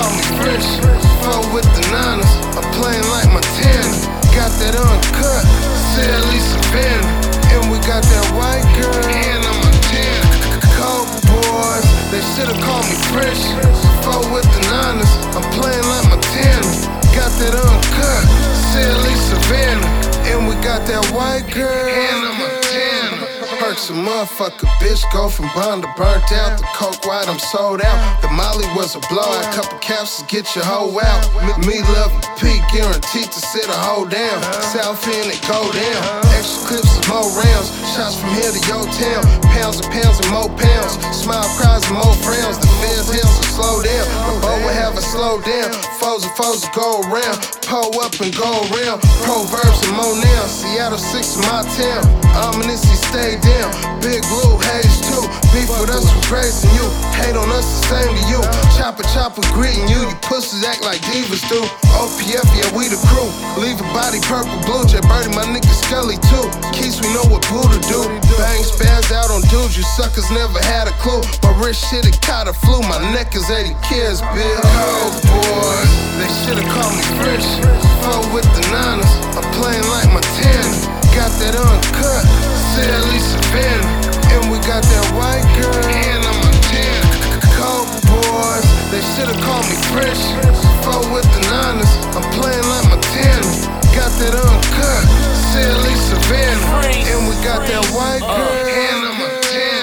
call me fresh. Four with the niners, I'm playing like Montana. Got that uncut, Sally Savannah. And we got that white girl, and I'm a 10. Coke boys, they should've called me fresh. Four with the niners, I'm playing like Montana. Got that uncut, Sally Savannah. And we got that white girl, and I'm a 10. Perks a motherfucker, bitch, go from bond to burnt out. The coke white, I'm sold out. The molly was a blowout, couple capsules, get your hoe out. Me love a peak, guaranteed to sit a hoe down. South end it go down, extra clips and more rounds. Shots from here to your town, pounds and more pounds. Smile cries and more frowns. The feds here, so slow down. The boat will have a slow down. Foes and foes will go around, pull up and go around. Proverbs and more now. Seattle 6 is my town. Ominous, he stay down. Big blue haze too. Beef with us was raising you. Hate on us the same to you. Chopper greeting you. You pussies act like divas do. OPF, yeah, we the crew. Leave a body purple blue. J Birdie, my nigga Scully too. Keys, we know what Buddha do. Bang spaz out on dudes. You suckers never had a clue. My wrist shit, it caught a flu. My neck is 80 kids, big. Oh boy, they should've called me fresh. Four with the niners, I'm playing like Montana. Got that uncut, Sally Savannah. And we got that white girl, and I'm a 10. Coke boys, they should've called me fresh. Four with the niners, I'm playing like Montana. Got that uncut, Sally Savannah. And we got that white girl, and I'm a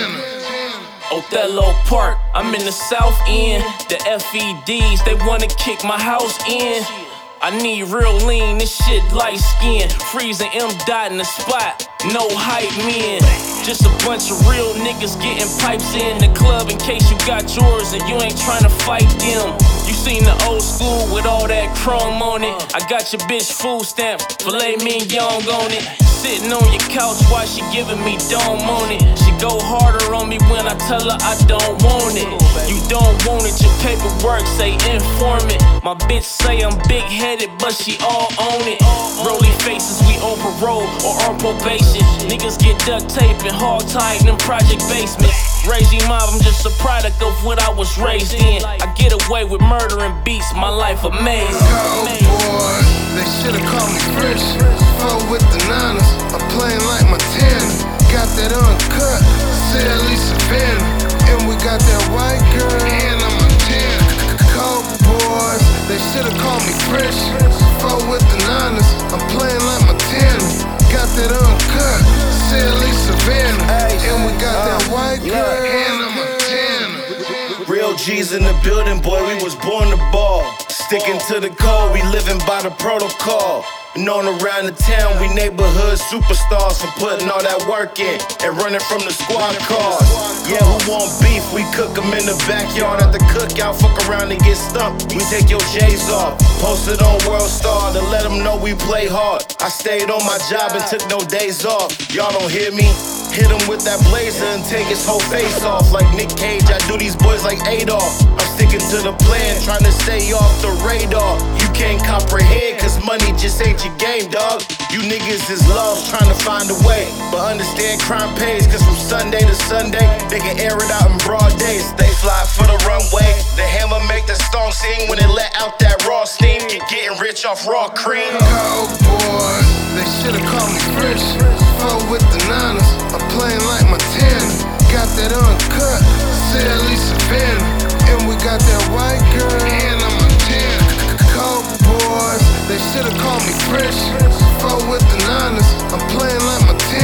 10. Othello Park, I'm in the South End. The FEDs, they wanna kick my house in. I need real lean, this shit light skin. Freezing M dot in the spot, no hype men. Just a bunch of real niggas getting pipes in the club in case you got yours and you ain't tryna fight them. You seen the old school with all that chrome on it. I got your bitch food stamp, filet mignon on it. Sitting on your couch while she giving me dome on it. She go harder on me when I tell her I don't want it. You don't want it, your paperwork say informant. My bitch say I'm big-headed, but she all on it. Rolly faces, we on parole or on probation. Niggas get duct tape and hog tied in project basements. Regime mob, I'm just a product of what I was raised in. I get away with murder and beats, my life amazing. Cowboys, they should've called me fresh. Four with the niners, I'm playing like Montana. Got that uncut, Sally Savannah. And we got that white girl, and I'm a 10. Cowboys, they should've called me fresh. Four with the niners, I'm playing like Montana. Got that uncut, Sally Savannah. And we got that white girl, and I'm a 10. Real G's in the building, boy, we was born to ball. Sticking to the code, we living by the protocol. Known around the town, we neighborhood superstars for putting all that work in and running from the squad cars. Yeah, who want beef? We cook them in the backyard at the cookout. Fuck around and get stumped. We take your J's off. Posted on World Star to let them know we play hard. I stayed on my job and took no days off. Y'all don't hear me? Hit him with that blazer and take his whole face off. Like Nick Cage, I do these boys like Adolf. I'm sticking to the plan, trying to stay off the radar. You can't comprehend, cause money just ain't your game, dog. You niggas is lost, trying to find a way. But understand crime pays, cause from Sunday to Sunday, they can air it out in broad days. They fly for the runway. The hammer make the stone sing when it let out that raw steam. You getting rich off raw cream. Cowboys, they should've called me fresh. Four with the niners, I'm playing like Montana. Got that uncut, Sally Savannah. And we got that white girl, and I'm a 10. Cowboys, they should've called me fresh. Four with the niners, I'm playing like Montana.